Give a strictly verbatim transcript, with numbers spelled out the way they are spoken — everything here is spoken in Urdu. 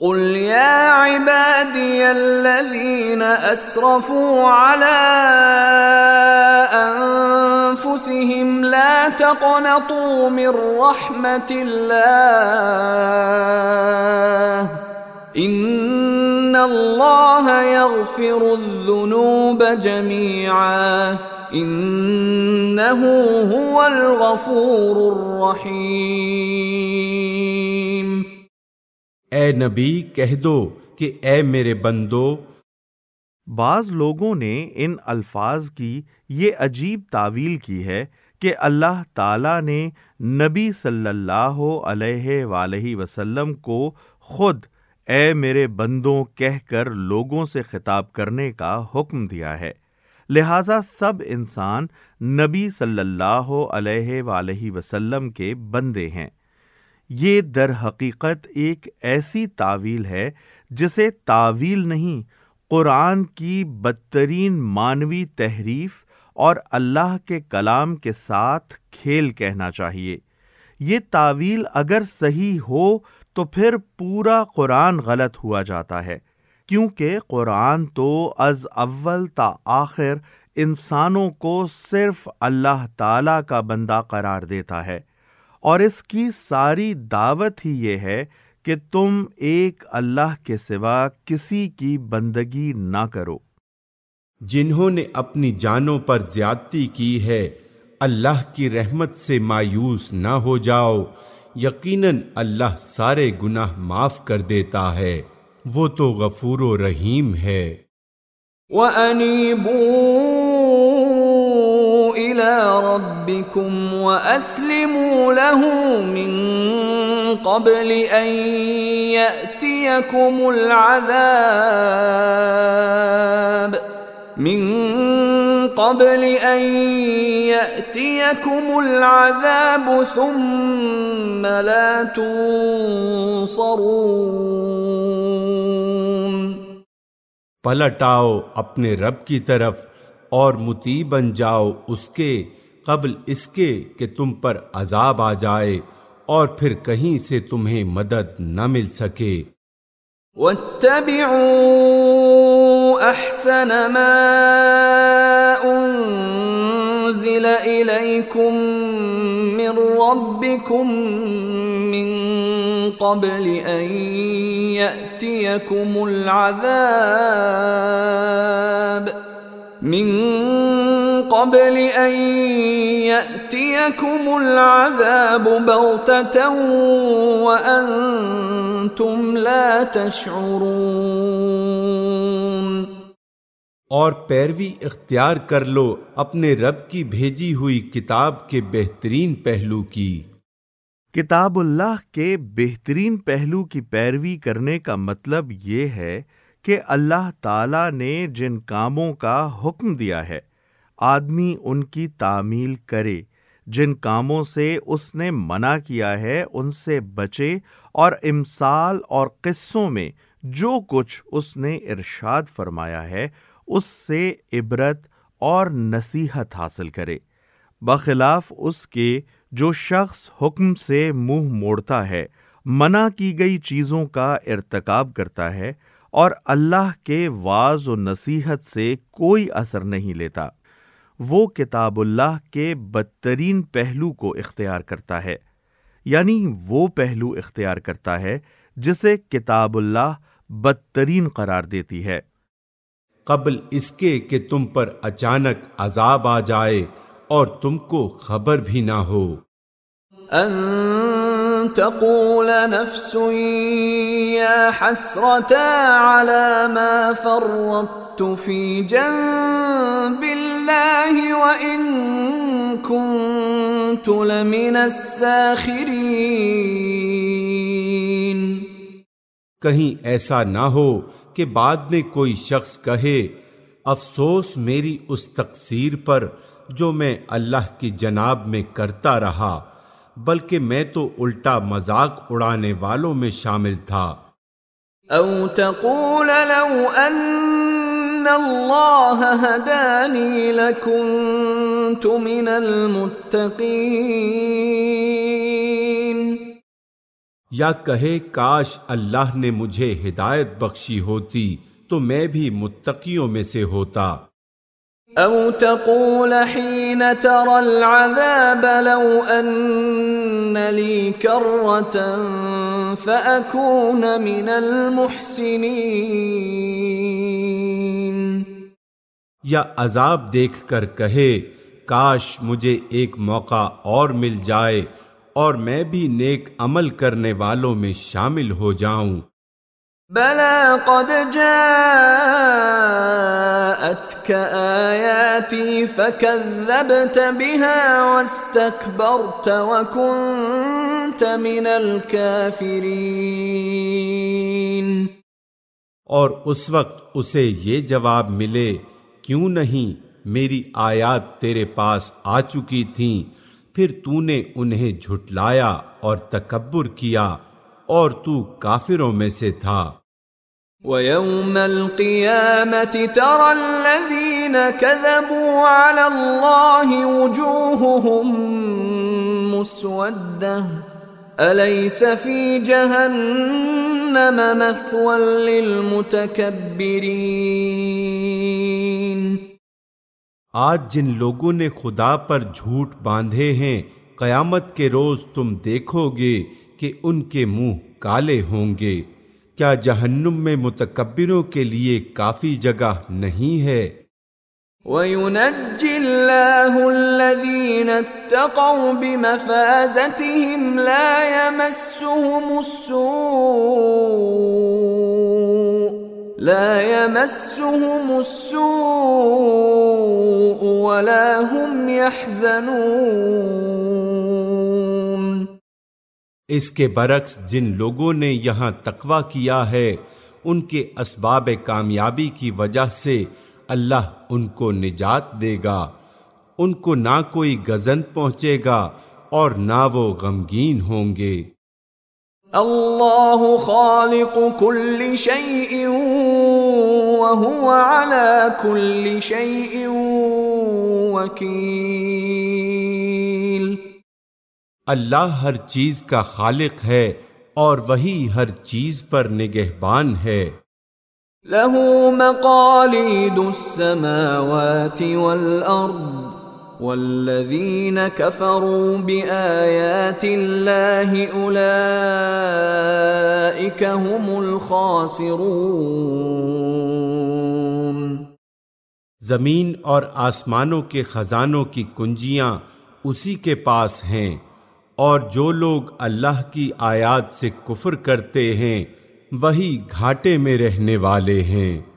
قل يا عبادي الذين أسرفوا على أنفسهم لا تقنطوا من رحمة الله إن الله يغفر الذنوب جميعا إنه هو الغفور الرحيم۔ اے نبی کہہ دو کہ اے میرے بندو، بعض لوگوں نے ان الفاظ کی یہ عجیب تعویل کی ہے کہ اللہ تعالیٰ نے نبی صلی اللہ علیہ وآلہ وسلم کو خود اے میرے بندوں کہہ کر لوگوں سے خطاب کرنے کا حکم دیا ہے، لہذا سب انسان نبی صلی اللہ علیہ وآلہ وسلم کے بندے ہیں۔ یہ در حقیقت ایک ایسی تعویل ہے جسے تعویل نہیں، قرآن کی بدترین مانوی تحریف اور اللہ کے کلام کے ساتھ کھیل کہنا چاہیے۔ یہ تعویل اگر صحیح ہو تو پھر پورا قرآن غلط ہوا جاتا ہے، کیونکہ قرآن تو از اول تا آخر انسانوں کو صرف اللہ تعالیٰ کا بندہ قرار دیتا ہے، اور اس کی ساری دعوت ہی یہ ہے کہ تم ایک اللہ کے سوا کسی کی بندگی نہ کرو۔ جنہوں نے اپنی جانوں پر زیادتی کی ہے اللہ کی رحمت سے مایوس نہ ہو جاؤ، یقیناً اللہ سارے گناہ معاف کر دیتا ہے، وہ تو غفور و رحیم ہے۔ وَأَنِيبُوا إِلَى رَبِّكُمْ وَأَسْلِمُوا لَهُ مِن قَبْلِ أَن يَأْتِيَكُمُ الْعَذَابُ من قبل أن يأتيكم العذاب ثم لا تنصرون۔ پلٹ آؤ اپنے رب کی طرف اور مطیع بن جاؤ اس کے قبل اس کے کہ تم پر عذاب آ جائے اور پھر کہیں سے تمہیں مدد نہ مل سکے۔ واتبعوا احسن ما انزل الیکم من ربکم من قبل ان یأتیکم العذاب من قبل ان یأتیکم العذاب بغتة وانتم لا تشعرون۔ اور پیروی اختیار کر لو اپنے رب کی بھیجی ہوئی کتاب کے بہترین پہلو کی۔ کتاب اللہ کے بہترین پہلو کی پیروی کرنے کا مطلب یہ ہے کہ اللہ تعالیٰ نے جن کاموں کا حکم دیا ہے آدمی ان کی تعمیل کرے، جن کاموں سے اس نے منع کیا ہے ان سے بچے، اور امثال اور قصوں میں جو کچھ اس نے ارشاد فرمایا ہے اس سے عبرت اور نصیحت حاصل کرے، بخلاف اس کے جو شخص حکم سے منہ موڑتا ہے، منع کی گئی چیزوں کا ارتکاب کرتا ہے اور اللہ کے وعظ و نصیحت سے کوئی اثر نہیں لیتا، وہ کتاب اللہ کے بدترین پہلو کو اختیار کرتا ہے، یعنی وہ پہلو اختیار کرتا ہے جسے کتاب اللہ بدترین قرار دیتی ہے، قبل اس کے کہ تم پر اچانک عذاب آ جائے اور تم کو خبر بھی نہ ہو۔ ان تقول نفس یا حسرتا علی ما فرطت فی جنب اللہ وان کنت لمن الساخرین۔ کہیں ایسا نہ ہو کہ بعد میں کوئی شخص کہے افسوس میری اس تقصیر پر جو میں اللہ کی جناب میں کرتا رہا، بلکہ میں تو الٹا مذاق اڑانے والوں میں شامل تھا۔ او تقول لو ان اللہ ہدانی لکنت من المتقین۔ یا کہے کاش اللہ نے مجھے ہدایت بخشی ہوتی تو میں بھی متقیوں میں سے ہوتا۔ او تقول حين ترى العذاب لو ان لي كرة فأكون من المحسنين، یا عذاب دیکھ کر کہے کاش مجھے ایک موقع اور مل جائے اور میں بھی نیک عمل کرنے والوں میں شامل ہو جاؤں۔ بلى قد جاءتك آياتي فكذبت بها واستكبرت وكنت من الكافرين۔ اور اس وقت اسے یہ جواب ملے کیوں نہیں میری آیات تیرے پاس آ چکی تھیں، پھر تو نے انہیں جھٹلایا اور تکبر کیا اور تو کافروں میں سے تھا۔ وَيَوْمَ الْقِيَامَةِ تَرَى الَّذِينَ كَذَبُوا عَلَى اللَّهِ وُجُوهُهُمْ مُسْوَدَّةٌ أَلَيْسَ فِي جَهَنَّمَ مَثْوًى لِّلْمُتَكَبِّرِينَ۔ آج جن لوگوں نے خدا پر جھوٹ باندھے ہیں، قیامت کے روز تم دیکھو گے کہ ان کے منہ کالے ہوں گے۔ کیا جہنم میں متکبروں کے لیے کافی جگہ نہیں ہے؟ وَيُنَجِّي اللَّهُ الَّذِينَ اتَّقَوْا بِمَفَازَتِهِمْ لَا يَمَسُّهُمُ السُّوءُ لَا يَمَسُّهُمُ السُّوءُ وَلَا هُمْ يَحْزَنُونَ۔ اس کے برعکس جن لوگوں نے یہاں تقویٰ کیا ہے ان کے اسباب کامیابی کی وجہ سے اللہ ان کو نجات دے گا، ان کو نہ کوئی گزند پہنچے گا اور نہ وہ غمگین ہوں گے۔ اللہ خالق کل شیء وہو علی کل شیء وکیل۔ اللہ ہر چیز کا خالق ہے اور وہی ہر چیز پر نگہبان ہے۔ لہ مقالید السماوات والارض والذین کفروا بآیات اللہ اولئک هم الخاسرون۔ زمین اور آسمانوں کے خزانوں کی کنجیاں اسی کے پاس ہیں، اور جو لوگ اللہ کی آیات سے کفر کرتے ہیں وہی گھاٹے میں رہنے والے ہیں۔